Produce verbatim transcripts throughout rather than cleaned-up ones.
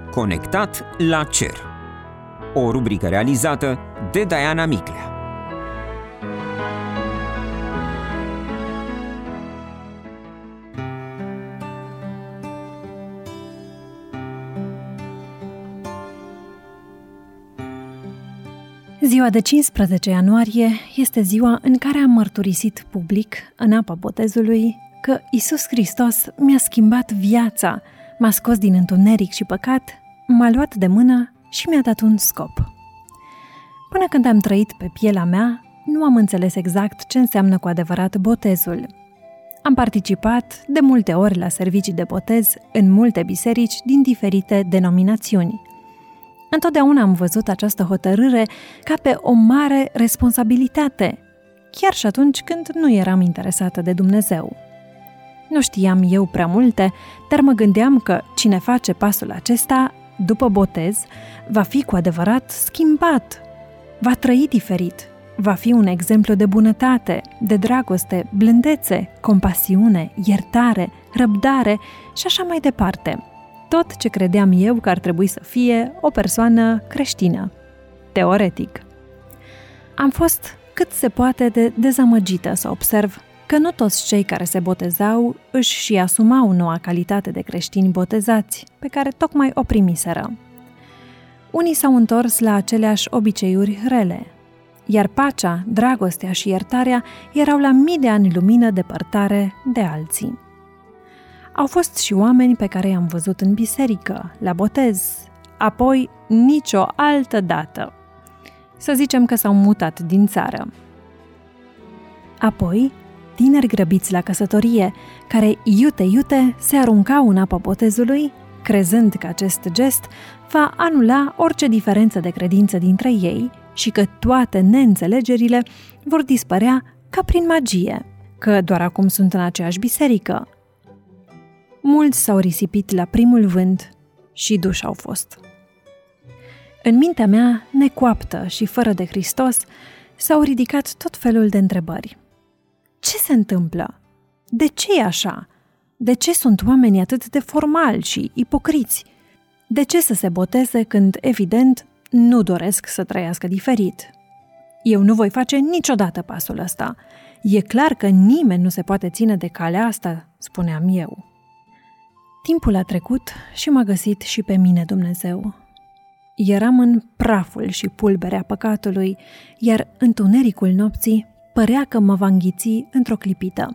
Conectat la cer. O rubrică realizată de Diana Miclea. Ziua de cincisprezece ianuarie este ziua în care am mărturisit public, în apa botezului, că Iisus Hristos mi-a schimbat viața, m-a scos din întuneric și păcat, m-a luat de mână și mi-a dat un scop. Până când am trăit pe pielea mea, nu am înțeles exact ce înseamnă cu adevărat botezul. Am participat de multe ori la servicii de botez în multe biserici din diferite denominațiuni. Întotdeauna am văzut această hotărâre ca pe o mare responsabilitate, chiar și atunci când nu eram interesată de Dumnezeu. Nu știam eu prea multe, dar mă gândeam că cine face pasul acesta, după botez, va fi cu adevărat schimbat, va trăi diferit, va fi un exemplu de bunătate, de dragoste, blândețe, compasiune, iertare, răbdare și așa mai departe. Tot ce credeam eu că ar trebui să fie o persoană creștină, teoretic. Am fost cât se poate de dezamăgită să observ că nu toți cei care se botezau își și asumau noua calitate de creștini botezați, pe care tocmai o primiseră. Unii s-au întors la aceleași obiceiuri rele, iar pacea, dragostea și iertarea erau la mii de ani lumină depărtare de alții. Au fost și oameni pe care i-am văzut în biserică, la botez, apoi nicio altă dată. Să zicem că s-au mutat din țară. Apoi, tineri grăbiți la căsătorie, care iute-iute se aruncau în apa botezului, crezând că acest gest va anula orice diferență de credință dintre ei și că toate neînțelegerile vor dispărea ca prin magie, că doar acum sunt în aceeași biserică. Mulți s-au risipit la primul vânt și duși au fost. În mintea mea, necoaptă și fără de Hristos, s-au ridicat tot felul de întrebări. Ce se întâmplă? De ce e așa? De ce sunt oamenii atât de formali și ipocriți? De ce să se boteze când, evident, nu doresc să trăiască diferit? Eu nu voi face niciodată pasul ăsta. E clar că nimeni nu se poate ține de calea asta, spuneam eu. Timpul a trecut și m-a găsit și pe mine Dumnezeu. Eram în praful și pulberea păcatului, iar întunericul nopții părea că mă va înghiți într-o clipită.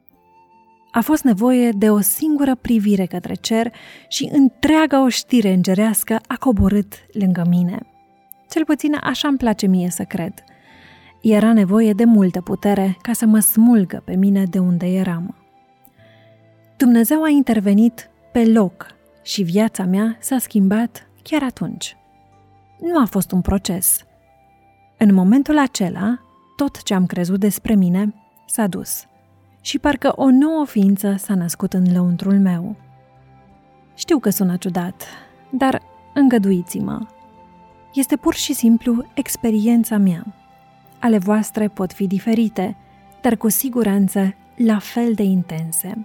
A fost nevoie de o singură privire către cer și întreaga oștire îngerească a coborât lângă mine. Cel puțin așa îmi place mie să cred. Era nevoie de multă putere ca să mă smulgă pe mine de unde eram. Dumnezeu a intervenit pe loc și viața mea s-a schimbat chiar atunci. Nu a fost un proces. În momentul acela, tot ce am crezut despre mine s-a dus și parcă o nouă ființă s-a născut în lăuntrul meu. Știu că sună ciudat, dar îngăduiți-mă. Este pur și simplu experiența mea. Ale voastre pot fi diferite, dar cu siguranță la fel de intense.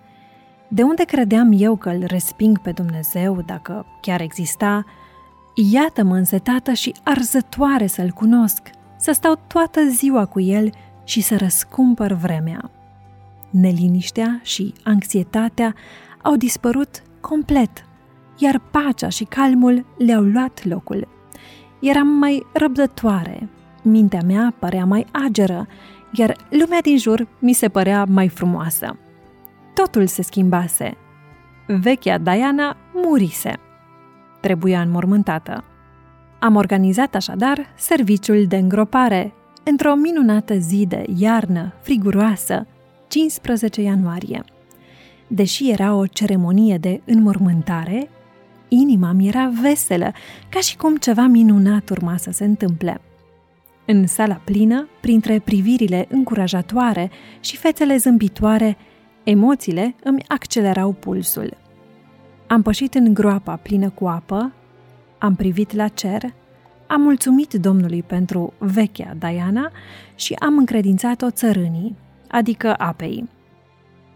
De unde credeam eu că îl resping pe Dumnezeu, dacă chiar exista, iată-mă însetată și arzătoare să-L cunosc, să stau toată ziua cu El și să răscumpăr vremea. Neliniștea și anxietatea au dispărut complet, iar pacea și calmul le-au luat locul. Eram mai răbdătoare, mintea mea părea mai ageră, iar lumea din jur mi se părea mai frumoasă. Totul se schimbase. Vechea Diana murise. Trebuia înmormântată. Am organizat așadar serviciul de îngropare, într-o minunată zi de iarnă friguroasă, cincisprezece ianuarie. Deși era o ceremonie de înmormântare, inima mi era veselă, ca și cum ceva minunat urma să se întâmple. În sala plină, printre privirile încurajatoare și fețele zâmbitoare, emoțiile îmi accelerau pulsul. Am pășit în groapa plină cu apă, am privit la cer, am mulțumit Domnului pentru vechea Diana și am încredințat-o țărânii, adică apei.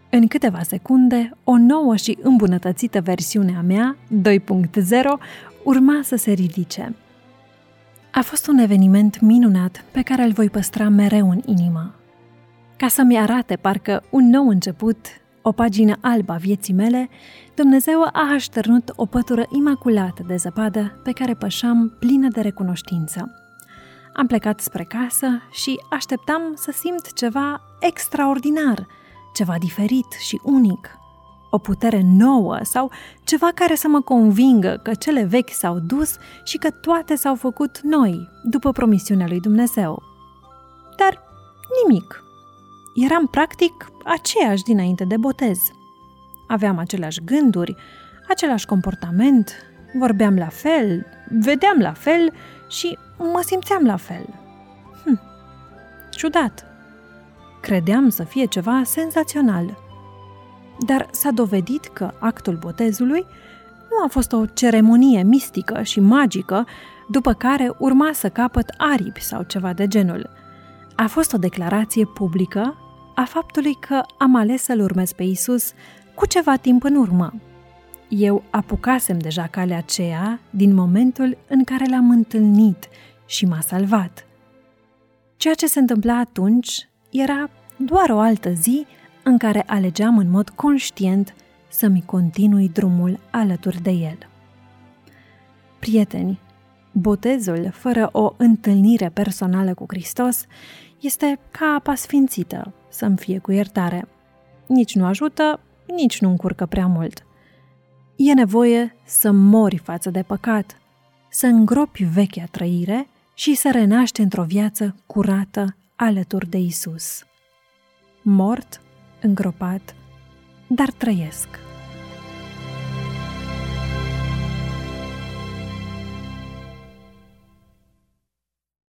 În câteva secunde, o nouă și îmbunătățită versiune a mea, doi punct zero, urma să se ridice. A fost un eveniment minunat pe care îl voi păstra mereu în inimă. Ca să-mi arate parcă un nou început, o pagină albă a vieții mele, Dumnezeu a așternut o pătură imaculată de zăpadă pe care pășeam plină de recunoștință. Am plecat spre casă și așteptam să simt ceva extraordinar, ceva diferit și unic, o putere nouă sau ceva care să mă convingă că cele vechi s-au dus și că toate s-au făcut noi, după promisiunea lui Dumnezeu. Dar nimic. Eram practic aceeași dinainte de botez. Aveam aceleași gânduri, același comportament, vorbeam la fel, vedeam la fel și mă simțeam la fel. Hm, ciudat. Credeam să fie ceva senzațional. Dar s-a dovedit că actul botezului nu a fost o ceremonie mistică și magică, după care urma să capăt aripi sau ceva de genul. A fost o declarație publică a faptului că am ales să-L urmez pe Iisus cu ceva timp în urmă. Eu apucasem deja calea aceea din momentul în care L-am întâlnit și m-a salvat. Ceea ce se întâmpla atunci era doar o altă zi în care alegeam în mod conștient să-mi continui drumul alături de El. Prieteni, botezul fără o întâlnire personală cu Hristos este ca apa sfințită, să-mi fie cu iertare. Nici nu ajută, nici nu încurcă prea mult. E nevoie să mori față de păcat, să îngropi vechea trăire și să renaști într-o viață curată alături de Isus. Mort, îngropat, dar trăiesc.